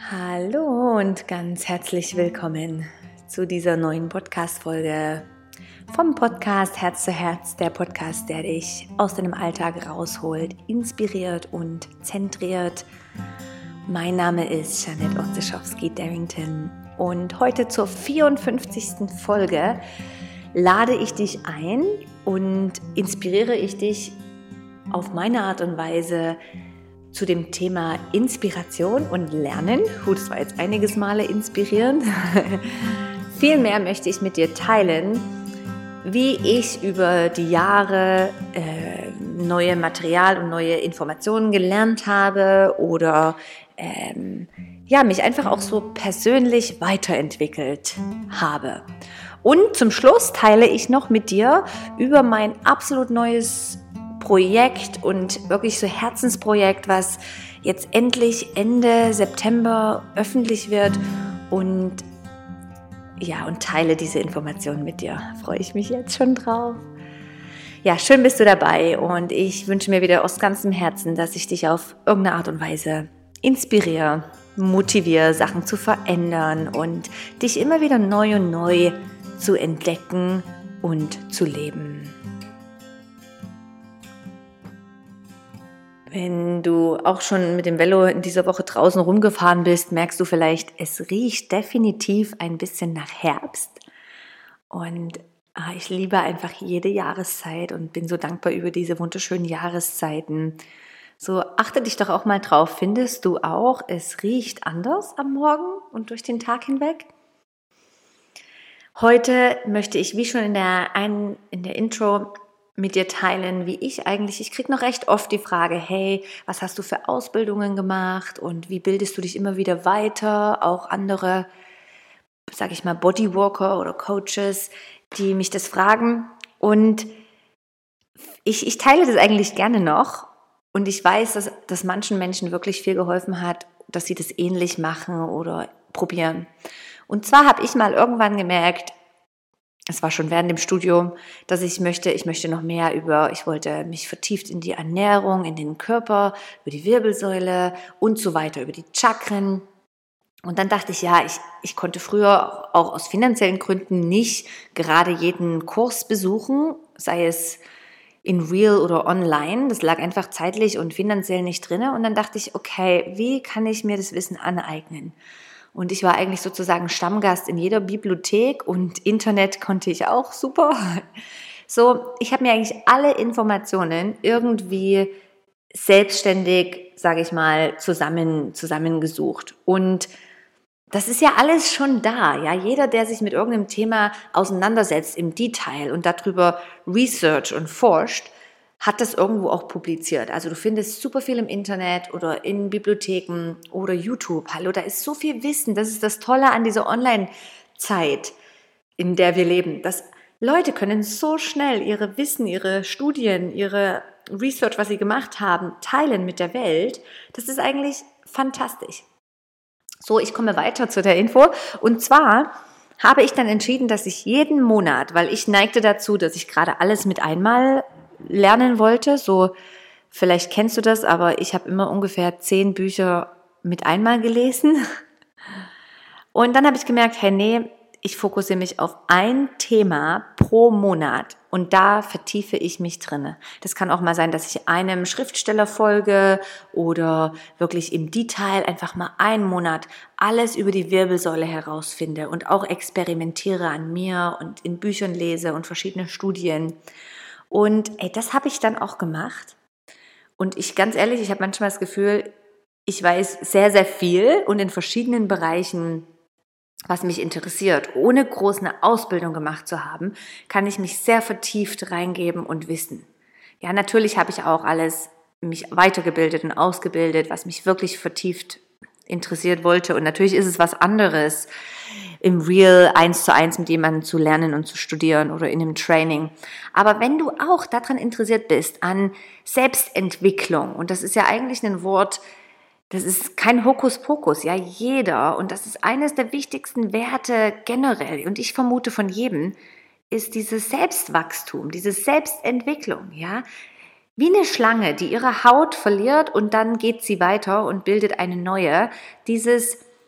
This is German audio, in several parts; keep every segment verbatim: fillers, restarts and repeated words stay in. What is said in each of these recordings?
Hallo und ganz herzlich willkommen zu dieser neuen Podcast-Folge vom Podcast Herz zu Herz, der Podcast, der dich aus deinem Alltag rausholt, inspiriert und zentriert. Mein Name ist Jeanette Orzeszowski-Darrington und heute zur vierundfünfzigsten Folge lade ich dich ein und inspiriere ich dich auf meine Art und Weise zu dem Thema Inspiration und Lernen. Gut, das war jetzt einiges Male inspirierend. Vielmehr möchte ich mit dir teilen, wie ich über die Jahre äh, neue Material und neue Informationen gelernt habe oder ähm, ja, mich einfach auch so persönlich weiterentwickelt habe. Und zum Schluss teile ich noch mit dir über mein absolut neues Projekt und wirklich so Herzensprojekt, was jetzt endlich Ende September öffentlich wird und ja, und teile diese Informationen mit dir. Freue ich mich jetzt schon drauf. Ja, schön bist du dabei und ich wünsche mir wieder aus ganzem Herzen, dass ich dich auf irgendeine Art und Weise inspiriere, motiviere, Sachen zu verändern und dich immer wieder neu und neu zu entdecken und zu leben. Wenn du auch schon mit dem Velo in dieser Woche draußen rumgefahren bist, merkst du vielleicht, es riecht definitiv ein bisschen nach Herbst. Und ah, ich liebe einfach jede Jahreszeit und bin so dankbar über diese wunderschönen Jahreszeiten. So achte dich doch auch mal drauf. Findest du auch, es riecht anders am Morgen und durch den Tag hinweg? Heute möchte ich, wie schon in der, ein, in der Intro, mit dir teilen, wie ich eigentlich, ich kriege noch recht oft die Frage, hey, was hast du für Ausbildungen gemacht und wie bildest du dich immer wieder weiter? Auch andere, sage ich mal, Bodyworker oder Coaches, die mich das fragen und ich, ich teile das eigentlich gerne noch und ich weiß, dass das manchen Menschen wirklich viel geholfen hat, dass sie das ähnlich machen oder probieren. Und zwar habe ich mal irgendwann gemerkt, es war schon während dem Studium, dass ich möchte, ich möchte noch mehr über, ich wollte mich vertieft in die Ernährung, in den Körper, über die Wirbelsäule und so weiter, über die Chakren. Und dann dachte ich, ja, ich, ich konnte früher auch aus finanziellen Gründen nicht gerade jeden Kurs besuchen, sei es in real oder online. Das lag einfach zeitlich und finanziell nicht drin. Und dann dachte ich, okay, wie kann ich mir das Wissen aneignen? Und ich war eigentlich sozusagen Stammgast in jeder Bibliothek und Internet konnte ich auch super. So, ich habe mir eigentlich alle Informationen irgendwie selbstständig, sage ich mal, zusammen zusammengesucht. Und das ist ja alles schon da. Ja, jeder, der sich mit irgendeinem Thema auseinandersetzt im Detail und darüber research und forscht, hat das irgendwo auch publiziert. Also du findest super viel im Internet oder in Bibliotheken oder YouTube. Hallo, da ist so viel Wissen. Das ist das Tolle an dieser Online-Zeit, in der wir leben. Dass Leute können so schnell ihre Wissen, ihre Studien, ihre Research, was sie gemacht haben, teilen mit der Welt. Das ist eigentlich fantastisch. So, ich komme weiter zu der Info. Und zwar habe ich dann entschieden, dass ich jeden Monat, weil ich neigte dazu, dass ich gerade alles mit einmal lernen wollte, so vielleicht kennst du das, aber ich habe immer ungefähr zehn Bücher mit einmal gelesen und dann habe ich gemerkt, hey nee, ich fokussiere mich auf ein Thema pro Monat und da vertiefe ich mich drinne. Das kann auch mal sein, dass ich einem Schriftsteller folge oder wirklich im Detail einfach mal einen Monat alles über die Wirbelsäule herausfinde und auch experimentiere an mir und in Büchern lese und verschiedene Studien. Und ey, das habe ich dann auch gemacht. Und ich, ganz ehrlich, ich habe manchmal das Gefühl, ich weiß sehr, sehr viel und in verschiedenen Bereichen, was mich interessiert. Ohne groß eine Ausbildung gemacht zu haben, kann ich mich sehr vertieft reingeben und wissen. Ja, natürlich habe ich auch alles mich weitergebildet und ausgebildet, was mich wirklich vertieft interessiert wollte. Und natürlich ist es was anderes, im Real eins zu eins mit jemandem zu lernen und zu studieren oder in einem Training. Aber wenn du auch daran interessiert bist, an Selbstentwicklung, und das ist ja eigentlich ein Wort, das ist kein Hokuspokus, ja, jeder, und das ist eines der wichtigsten Werte generell, und ich vermute von jedem, ist dieses Selbstwachstum, diese Selbstentwicklung, ja. Wie eine Schlange, die ihre Haut verliert und dann geht sie weiter und bildet eine neue. Dieses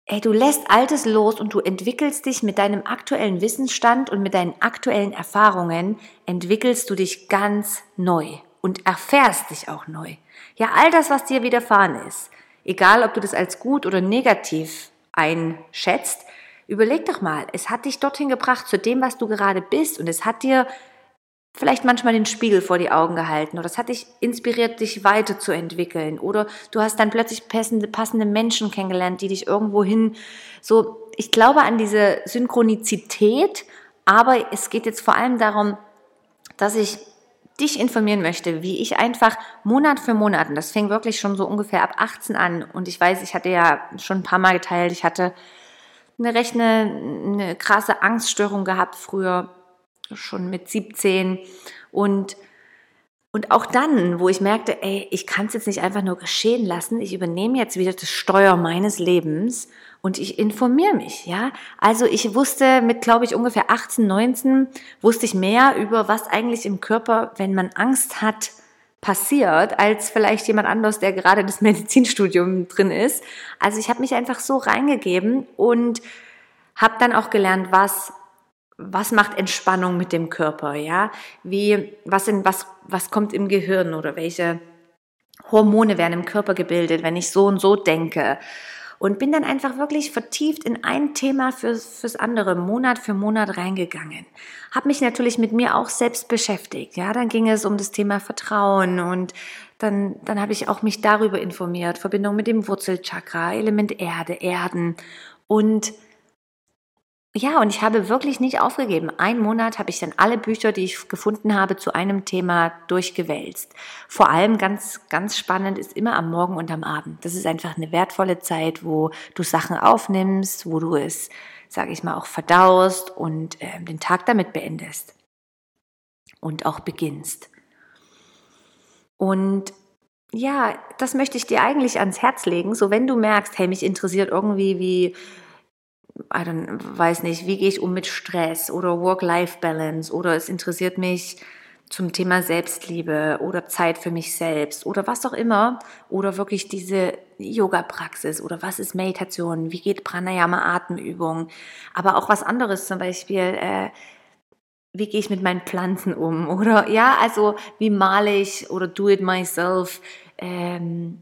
ey, du lässt Altes los und du entwickelst dich mit deinem aktuellen Wissensstand und mit deinen aktuellen Erfahrungen, entwickelst du dich ganz neu und erfährst dich auch neu. Ja, all das, was dir widerfahren ist, egal ob du das als gut oder negativ einschätzt, überleg doch mal, es hat dich dorthin gebracht zu dem, was du gerade bist, und es hat dir vielleicht manchmal den Spiegel vor die Augen gehalten, oder es hat dich inspiriert, dich weiterzuentwickeln, oder du hast dann plötzlich passende, passende Menschen kennengelernt, die dich irgendwohin so, ich glaube an diese Synchronizität, aber es geht jetzt vor allem darum, dass ich dich informieren möchte, wie ich einfach Monat für Monat, und das fing wirklich schon so ungefähr ab achtzehn an, und ich weiß, ich hatte ja schon ein paar Mal geteilt, ich hatte eine recht eine, eine krasse Angststörung gehabt früher, schon mit siebzehn, und und auch dann, wo ich merkte, ey, ich kann es jetzt nicht einfach nur geschehen lassen, ich übernehme jetzt wieder das Steuer meines Lebens und ich informiere mich, ja. Also ich wusste mit, glaube ich, ungefähr achtzehn, neunzehn, wusste ich mehr über, was eigentlich im Körper, wenn man Angst hat, passiert, als vielleicht jemand anderes, der gerade das Medizinstudium drin ist. Also ich habe mich einfach so reingegeben und habe dann auch gelernt, was was macht Entspannung mit dem Körper, ja? Wie, was in, was, was kommt im Gehirn, oder welche Hormone werden im Körper gebildet, wenn ich so und so denke? Und bin dann einfach wirklich vertieft in ein Thema fürs, fürs andere, Monat für Monat reingegangen. Habe mich natürlich mit mir auch selbst beschäftigt, ja? Dann ging es um das Thema Vertrauen, und dann, dann habe ich auch mich darüber informiert, Verbindung mit dem Wurzelchakra, Element Erde, Erden, und ja, und ich habe wirklich nicht aufgegeben. Einen Monat habe ich dann alle Bücher, die ich gefunden habe, zu einem Thema durchgewälzt. Vor allem ganz, ganz spannend ist immer am Morgen und am Abend. Das ist einfach eine wertvolle Zeit, wo du Sachen aufnimmst, wo du es, sage ich mal, auch verdaust und äh, den Tag damit beendest und auch beginnst. Und ja, das möchte ich dir eigentlich ans Herz legen. So, wenn du merkst, hey, mich interessiert irgendwie, wie I don't, weiß nicht, wie gehe ich um mit Stress oder Work-Life-Balance, oder es interessiert mich zum Thema Selbstliebe oder Zeit für mich selbst oder was auch immer, oder wirklich diese Yoga-Praxis oder was ist Meditation, wie geht Pranayama, Atemübung, aber auch was anderes, zum Beispiel, äh, wie gehe ich mit meinen Pflanzen um, oder ja, also wie male ich oder do it myself, ähm,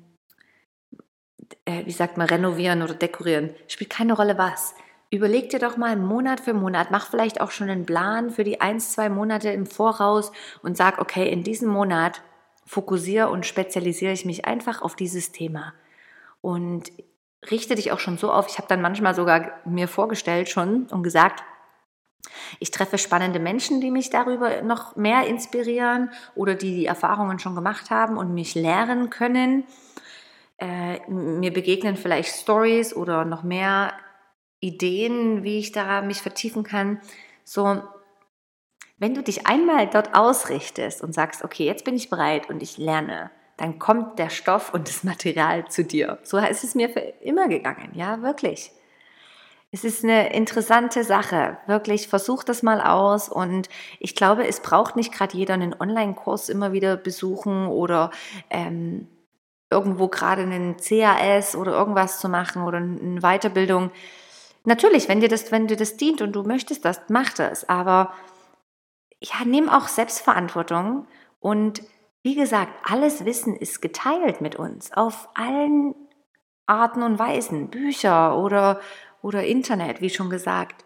äh, wie sagt man, renovieren oder dekorieren, spielt keine Rolle was. Überleg dir doch mal Monat für Monat, mach vielleicht auch schon einen Plan für die ein, zwei Monate im Voraus und sag, okay, in diesem Monat fokussiere und spezialisiere ich mich einfach auf dieses Thema. Und richte dich auch schon so auf, ich habe dann manchmal sogar mir vorgestellt schon und gesagt, ich treffe spannende Menschen, die mich darüber noch mehr inspirieren oder die die Erfahrungen schon gemacht haben und mich lehren können. Äh, mir begegnen vielleicht Stories oder noch mehr Ideen, wie ich da mich vertiefen kann. So, wenn du dich einmal dort ausrichtest und sagst, okay, jetzt bin ich bereit und ich lerne, dann kommt der Stoff und das Material zu dir. So ist es mir für immer gegangen, ja, wirklich. Es ist eine interessante Sache, wirklich, versuch das mal aus, und ich glaube, es braucht nicht gerade jeder einen Online-Kurs immer wieder besuchen oder ähm, irgendwo gerade einen C A S oder irgendwas zu machen oder eine Weiterbildung. Natürlich, wenn dir das, wenn dir das dient und du möchtest das, mach das. Aber ja, nimm auch Selbstverantwortung. Und wie gesagt, alles Wissen ist geteilt mit uns auf allen Arten und Weisen. Bücher oder, oder Internet, wie schon gesagt.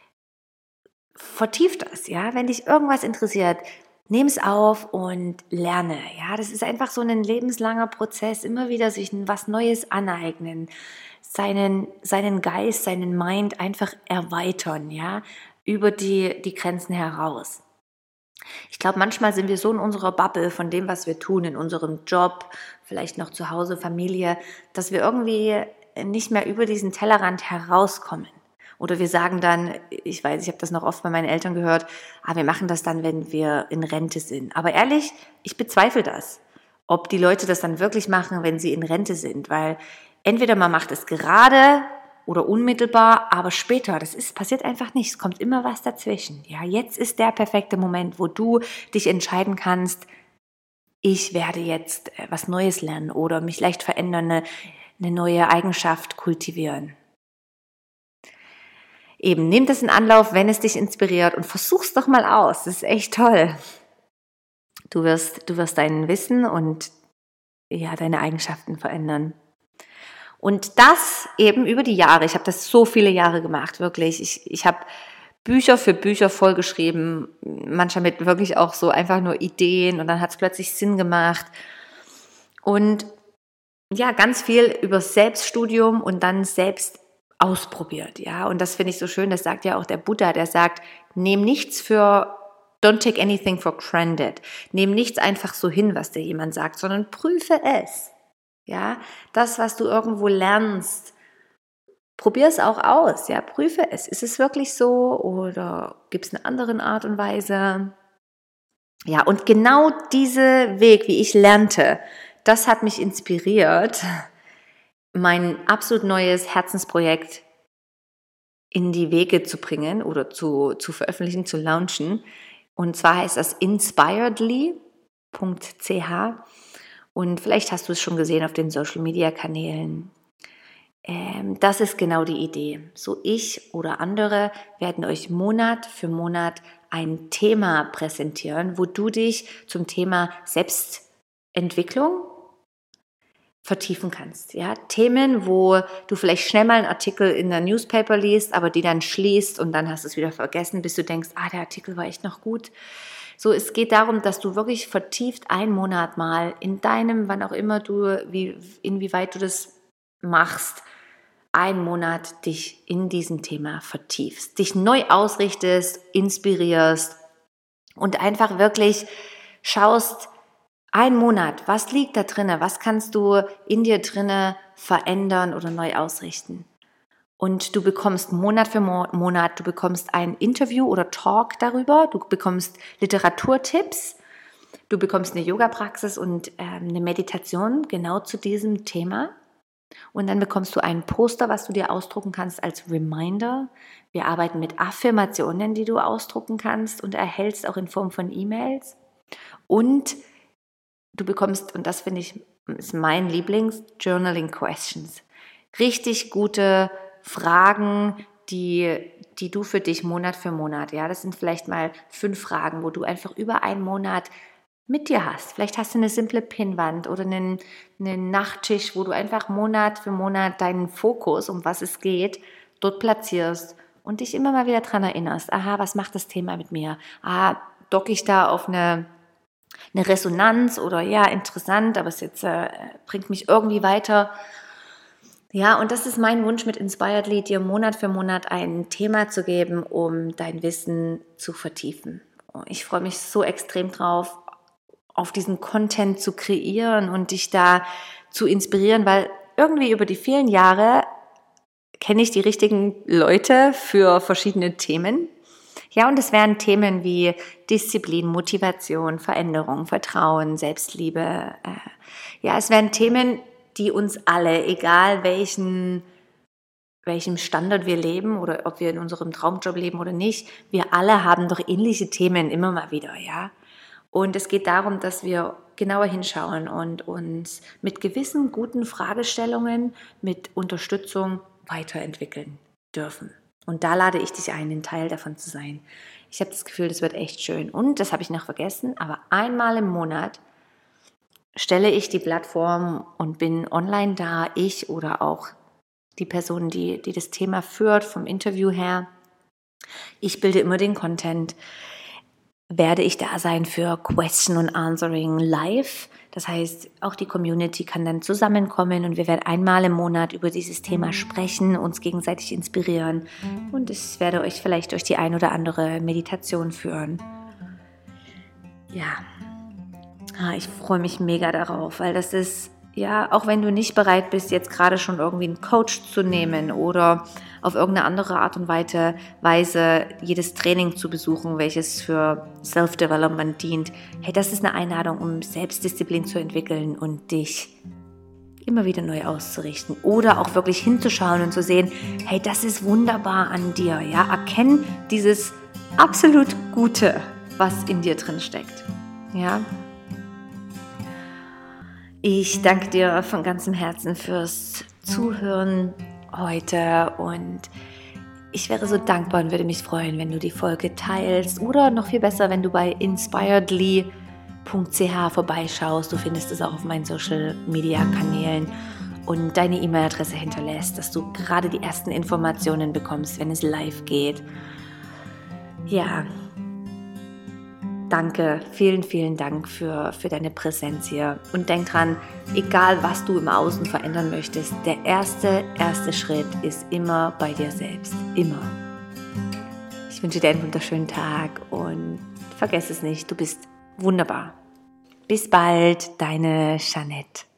Vertief das, ja. Wenn dich irgendwas interessiert, nimm es auf und lerne. Ja, das ist einfach so ein lebenslanger Prozess. Immer wieder sich was Neues aneignen. Seinen, seinen Geist, seinen Mind einfach erweitern, ja, über die, die Grenzen heraus. Ich glaube, manchmal sind wir so in unserer Bubble von dem, was wir tun, in unserem Job, vielleicht noch zu Hause, Familie, dass wir irgendwie nicht mehr über diesen Tellerrand herauskommen. Oder wir sagen dann, ich weiß, ich habe das noch oft bei meinen Eltern gehört, ah, wir machen das dann, wenn wir in Rente sind. Aber ehrlich, ich bezweifle das, ob die Leute das dann wirklich machen, wenn sie in Rente sind, weil entweder man macht es gerade oder unmittelbar, aber später, das ist, passiert einfach nicht. Es kommt immer was dazwischen. Ja, jetzt ist der perfekte Moment, wo du dich entscheiden kannst, ich werde jetzt was Neues lernen oder mich leicht verändern, eine, eine neue Eigenschaft kultivieren. eben, nimm das in Anlauf, wenn es dich inspiriert und versuch's doch mal aus. Das ist echt toll. Du wirst, du wirst dein Wissen und ja, deine Eigenschaften verändern. Und das eben über die Jahre. Ich habe das so viele Jahre gemacht, wirklich. Ich, ich habe Bücher für Bücher vollgeschrieben, manchmal mit wirklich auch so einfach nur Ideen und dann hat es plötzlich Sinn gemacht. Und ja, ganz viel über Selbststudium und dann selbst ausprobiert. Ja, und das finde ich so schön, das sagt ja auch der Buddha, der sagt, nehm nichts für Don't take anything for granted. Nehm nichts einfach so hin, was dir jemand sagt, sondern prüfe es. Ja, das, was du irgendwo lernst, probier es auch aus. Ja, prüfe es. Ist es wirklich so oder gibt es eine andere Art und Weise? Ja, und genau dieser Weg, wie ich lernte, das hat mich inspiriert, mein absolut neues Herzensprojekt in die Wege zu bringen oder zu, zu veröffentlichen, zu launchen. Und zwar heißt das inspiredly punkt c h und vielleicht hast du es schon gesehen auf den Social-Media-Kanälen. Ähm, das ist genau die Idee. So ich oder andere werden euch Monat für Monat ein Thema präsentieren, wo du dich zum Thema Selbstentwicklung vertiefen kannst. Ja? Themen, wo du vielleicht schnell mal einen Artikel in der Newspaper liest, aber die dann schließt und dann hast du es wieder vergessen, bis du denkst, ah, der Artikel war echt noch gut. So, es geht darum, dass du wirklich vertieft einen Monat mal in deinem, wann auch immer du, wie, inwieweit du das machst, einen Monat dich in diesem Thema vertiefst, dich neu ausrichtest, inspirierst und einfach wirklich schaust, einen Monat, was liegt da drinne, was kannst du in dir drinne verändern oder neu ausrichten. Und du bekommst Monat für Monat, du bekommst ein Interview oder Talk darüber, du bekommst Literaturtipps, du bekommst eine Yoga-Praxis und äh, eine Meditation genau zu diesem Thema. Und dann bekommst du ein Poster, was du dir ausdrucken kannst als Reminder. Wir arbeiten mit Affirmationen, die du ausdrucken kannst und erhältst auch in Form von E-Mails. Und du bekommst, und das finde ich ist mein Lieblings, Journaling Questions. Richtig gute Fragen, die, die du für dich Monat für Monat, ja, das sind vielleicht mal fünf Fragen, wo du einfach über einen Monat mit dir hast. Vielleicht hast du eine simple Pinnwand oder einen, einen Nachttisch, wo du einfach Monat für Monat deinen Fokus, um was es geht, dort platzierst und dich immer mal wieder daran erinnerst. Aha, was macht das Thema mit mir? Ah, docke ich da auf eine, eine Resonanz oder ja, interessant, aber es jetzt äh, bringt mich irgendwie weiter. Ja, und das ist mein Wunsch mit Inspiredly, dir Monat für Monat ein Thema zu geben, um dein Wissen zu vertiefen. Ich freue mich so extrem drauf, auf diesen Content zu kreieren und dich da zu inspirieren, weil irgendwie über die vielen Jahre kenne ich die richtigen Leute für verschiedene Themen. Ja, und es wären Themen wie Disziplin, Motivation, Veränderung, Vertrauen, Selbstliebe. Ja, es wären Themen, die uns alle, egal welchen, welchem Standard wir leben oder ob wir in unserem Traumjob leben oder nicht, wir alle haben doch ähnliche Themen immer mal wieder, ja. Und es geht darum, dass wir genauer hinschauen und uns mit gewissen guten Fragestellungen, mit Unterstützung weiterentwickeln dürfen. Und da lade ich dich ein, ein Teil davon zu sein. Ich habe das Gefühl, das wird echt schön. Und, das habe ich noch vergessen, aber einmal im Monat stelle ich die Plattform und bin online da, ich oder auch die Person, die, die das Thema führt, vom Interview her. Ich bilde immer den Content. Werde ich da sein für Question and Answering live. Das heißt, auch die Community kann dann zusammenkommen und wir werden einmal im Monat über dieses Thema sprechen, uns gegenseitig inspirieren und ich werde euch vielleicht durch die ein oder andere Meditation führen. Ja, ich freue mich mega darauf, weil das ist, ja, auch wenn du nicht bereit bist, jetzt gerade schon irgendwie einen Coach zu nehmen oder auf irgendeine andere Art und Weise jedes Training zu besuchen, welches für Self-Development dient. Hey, das ist eine Einladung, um Selbstdisziplin zu entwickeln und dich immer wieder neu auszurichten oder auch wirklich hinzuschauen und zu sehen, hey, das ist wunderbar an dir, ja, erkenn dieses absolut Gute, was in dir drin steckt, ja. Ich danke dir von ganzem Herzen fürs Zuhören heute und Ich wäre so dankbar und würde mich freuen, wenn du die Folge teilst oder noch viel besser, wenn du bei inspiredly punkt c h vorbeischaust. Du findest es auch auf meinen Social Media Kanälen und deine E-Mail-Adresse hinterlässt, dass du gerade die ersten Informationen bekommst, wenn es live geht. Ja, danke, vielen, vielen Dank für, für deine Präsenz hier. Und denk dran, egal was du im Außen verändern möchtest, der erste, erste Schritt ist immer bei dir selbst. Immer. Ich wünsche dir einen wunderschönen Tag und vergiss es nicht, du bist wunderbar. Bis bald, deine Jeanette.